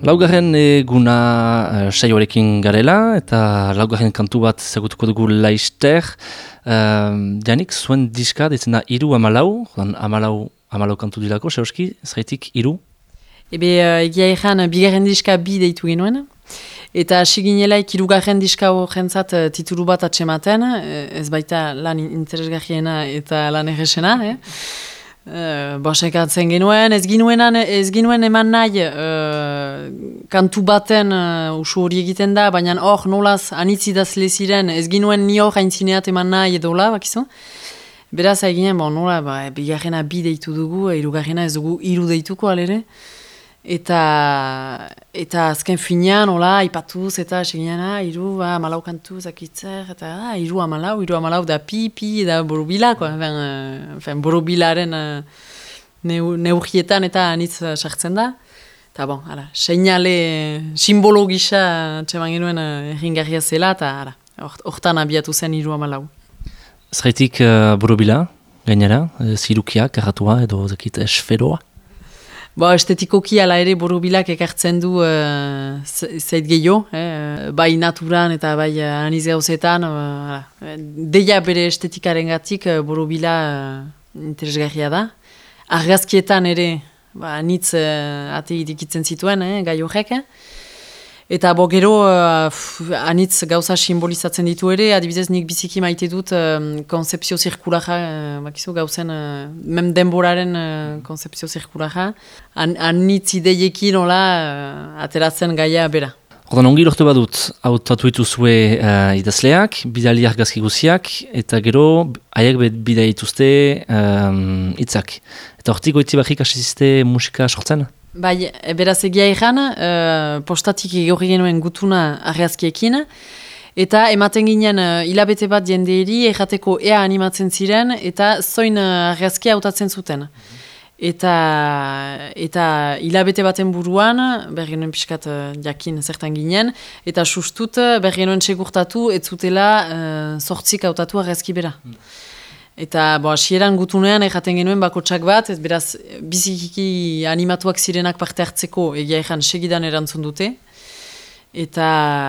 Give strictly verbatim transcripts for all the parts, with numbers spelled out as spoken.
Laugarren eguna uh, saioarekin garela, eta laugarren kantu bat zagutuko dugu laister. Uh, Janik, zuen diska, ditzen da iru amalau, amalau, amalau kantu dilako, seoski, zaitik iru? Ebe, uh, egia egan, bigarren diska bi deitu genuen. Eta hasi ginelaik irugarren diska horrentzat uh, titulu bat atsematen, ez baita lan interesgarriena eta lan erresena, eh? Uh, Bosekatzen genuen, ez ginuenan, ez ginuen eman nahi uh, kantu baten uh, usu hori egiten da, baina hor nolaz anitzidaz leziren, ez ginuen ni hor haintzineat eman nahi edola, bakizu. Beraz, eginen, bon, nola, ba, bigarrena bi deitu dugu, hirugarrena ez dugu hiru deituko alere. Eta, eta azken finean, hola, ipatuz, eta seginean, ah, iru, ba, amalau kantu, zakitzer, eta, ah, iru amalau, iru amalau, da pi, pi, da borobila, koa, ben, uh, borobilaren uh, neu, neurrietan eta anitz uh, sartzen da. Eta, bon, ara, seinale, simbolo gisa, txeman genuen, uh, erringarria zela, eta, ara, hortan abiatu zen iru amalau. Zaitik uh, borobila, gainera, zirukia, karratua, edo, zakit, esferoa? Ba, estetikoki ala ere borobilak ekartzen du uh, zait gehiago, eh? Bai naturan eta bai uh, aniz gauzetan. Uh, deia bere estetikaren gatik uh, borobila uh, interesgarria da. Argazkietan ere ba, anitz uh, ate idikitzen zituen, eh, gai horrek. Eta bo gero uh, anitz gauza simbolizatzen ditu ere, adibidez nik biziki maite dut uh, konzepzio zirkulara, uh, bakizu gauzen, uh, mem denboraren uh, konzepzio zirkulara, An, anitz ideiekin hola uh, ateratzen gaia bera. Ordan ongi lortu badut, hau tatu dituzue uh, idazleak, bidali argazki guziak, eta gero haiek bidai dituzte um, itzak. Eta hortik goitzi bakik asizizte musika sortzen? Bai, beraz egia egan, uh, postatik egorri genuen gutuna argazkiekin, eta ematen ginen uh, hilabete bat jendeeri errateko ea animatzen ziren, eta zoin uh, argazkia hautatzen zuten. Eta, eta hilabete baten buruan, behar genuen pixkat uh, jakin zertan ginen, eta sustut behar genuen segurtatu, ez zutela uh, sortzik hautatu argazki bera. Eta bo, hasieran gutunean erraten genuen bakotsak bat, ez beraz bizikiki animatuak zirenak parte hartzeko egia egan segidan erantzun dute. Eta,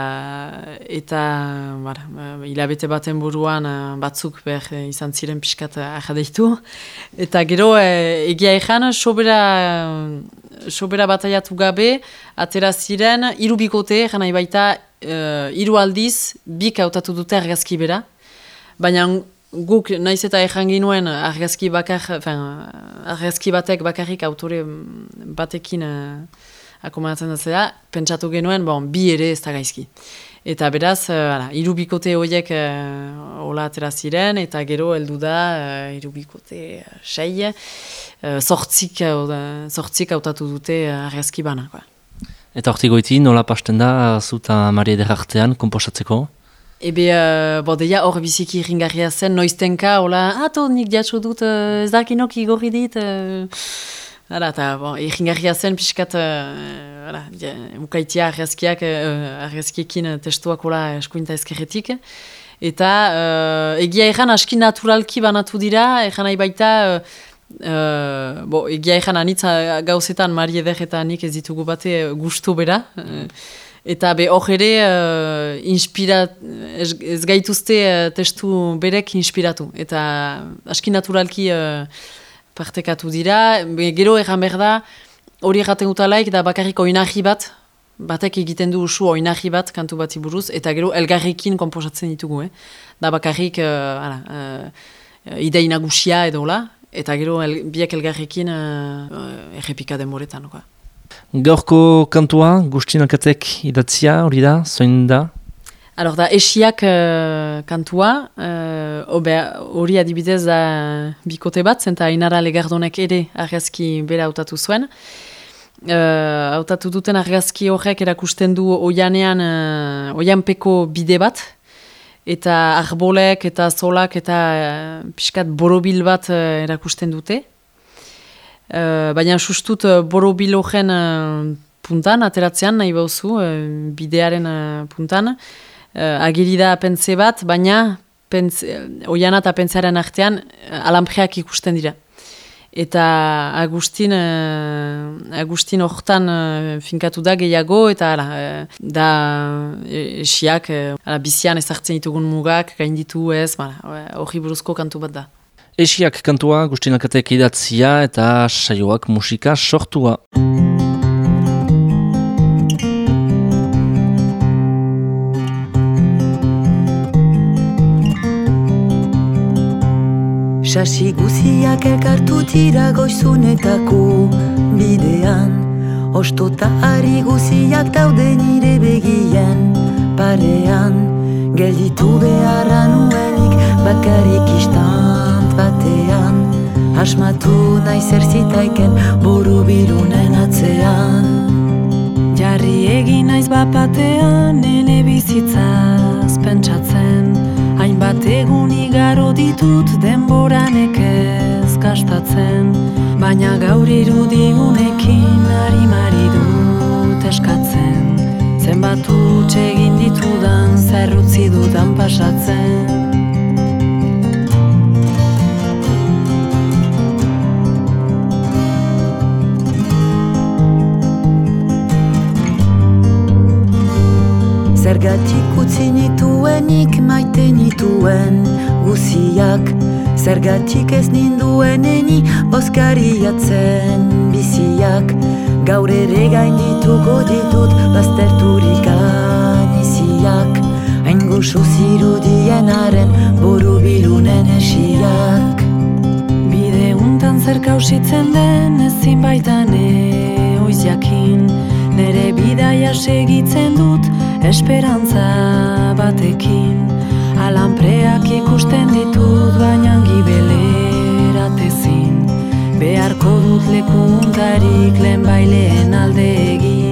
eta bar, hilabete baten buruan batzuk behar izan ziren pixkat ahadeitu. Eta gero egia egan sobera, sobera bataiatu gabe, atera ziren hiru bikote, egan nahi baita hiru aldiz bik hautatu dute argazki bera. Baina guk naiz eta ejan ginuen argazki, bakar, fin, argazki batek bakarrik autore batekin uh, akomodatzen da zera, pentsatu genuen, bon, bi ere ez da gaizki. Eta beraz, uh, hiru bikote horiek uh, hola atera ziren, eta gero heldu da uh, hiru bikote uh, sei, uh, sortzik, uh, sortzik hautatu dute uh, argazki bana. Kwa. Eta hortik goiti, nola pasten da zuta Maria Ederartean komposatzeko? Ebe, uh, bo, deia hor biziki ringarria zen, noiztenka, hola, ato, nik diatxo dut, uh, ez dakinok igorri dit, uh, ara, eta, bo, ringarria zen, pixkat, uh, ara, ukaitia argazkiak, uh, argazkiekin testuak, hola, eskuinta ezkerretik, eta, uh, egia egan, aski naturalki banatu dira, egan nahi baita, uh, uh, bo, egia egan anitza gauzetan, Mari Eder eta nik ez ditugu bate gustu bera, uh, Eta be hor ere, uh, inspira, ez, ez gaituzte uh, testu berek inspiratu. Eta aski naturalki uh, partekatu dira. Be, gero erran behar da, hori erraten gutalaik, da bakarrik oinahi bat, batek egiten du usu oinahi bat kantu bati buruz, eta gero elgarrekin komposatzen ditugu. Eh? Da bakarrik uh, ala, uh, idei nagusia edo la, eta gero el, biak elgarrekin uh, errepika denboretan. Koa. Gaurko kantua, guztinakatek idatzia, hori da, zoin da? Alor da, esiak uh, kantua, hori uh, adibidez da bikote bat, zenta Ainara Legardonek ere argazki bera hautatu zuen. Uh, hautatu duten argazki horrek erakusten du oianean, uh, oianpeko bide bat, eta arbolek eta zolak eta uh, pixkat borobil bat uh, erakusten dute. Uh, baina sustut uh, borobil horren uh, puntan, ateratzean nahi bauzu, uh, bidearen uh, puntan, uh, agiri da pentze bat, baina pentze, oiana eta pentzearen artean uh, alampreak ikusten dira. Eta Agustin, uh, Agustin hortan uh, finkatu da gehiago, eta ala, uh, da esiak uh, bizian ezartzen ditugun mugak, gainditu ez, hori buruzko kantu bat da. Esiak kantua Agustin Alkatek idatzia eta saioak musika sortua. Sasi guziak elkartu tira goizunetako bidean, ostota ari guziak daude nire begien parean, gelditu beharra nuenik bakarrik istant batean, asmatu nahi zerzitaiken boru bilunen atzean. Jarri egin naiz bapatean nene bizitzaz pentsatzen, hainbat egun igaro ditut denboranek ez gastatzen, baina gaur irudigunekin harimari dut eskatzen, zenbat huts egin ditudan zerrutzi dudan pasatzen. Zergatik utzi nituenik maite nituen guziak, zergatik ez nindueneni bozkariatzen biziak, gaur ere gaindituko ditut bazterturik aniziak, hain goxo zirudienaren boru bilunen esiak. Bide untan zer kausitzen den ezin baitan eoiz jakin, nere bidaia segitzen dut esperantza batekin, alanpreak ikusten ditut baina gibelerat ezin, beharko dut lekuntarik lehen baileen alde egin.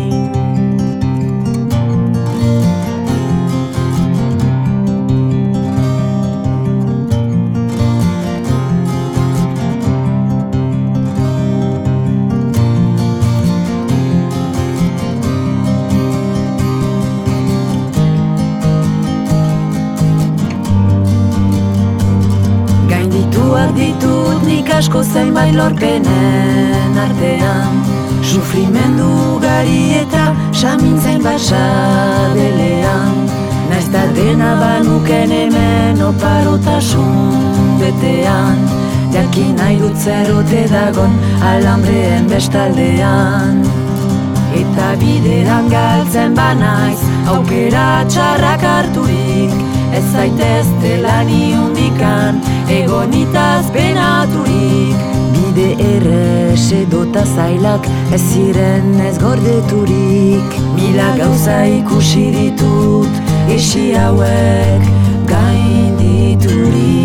Ditut nik asko zainbait lorpenen artean, sufrimendu ugari eta samintzen basabelean, naiz da dena banuken hemen oparotasun betean, jakin nahi dut zerote dagon alambreen bestaldean. Eta bideran galtzen banaiz, aukera txarrak harturik, ez zaitez delani undikan, egonitaz benaturik. Bide errez edota zailak, ez ziren ez gordeturik, mila gauza ikusi ditut, esi hauek gainditurik.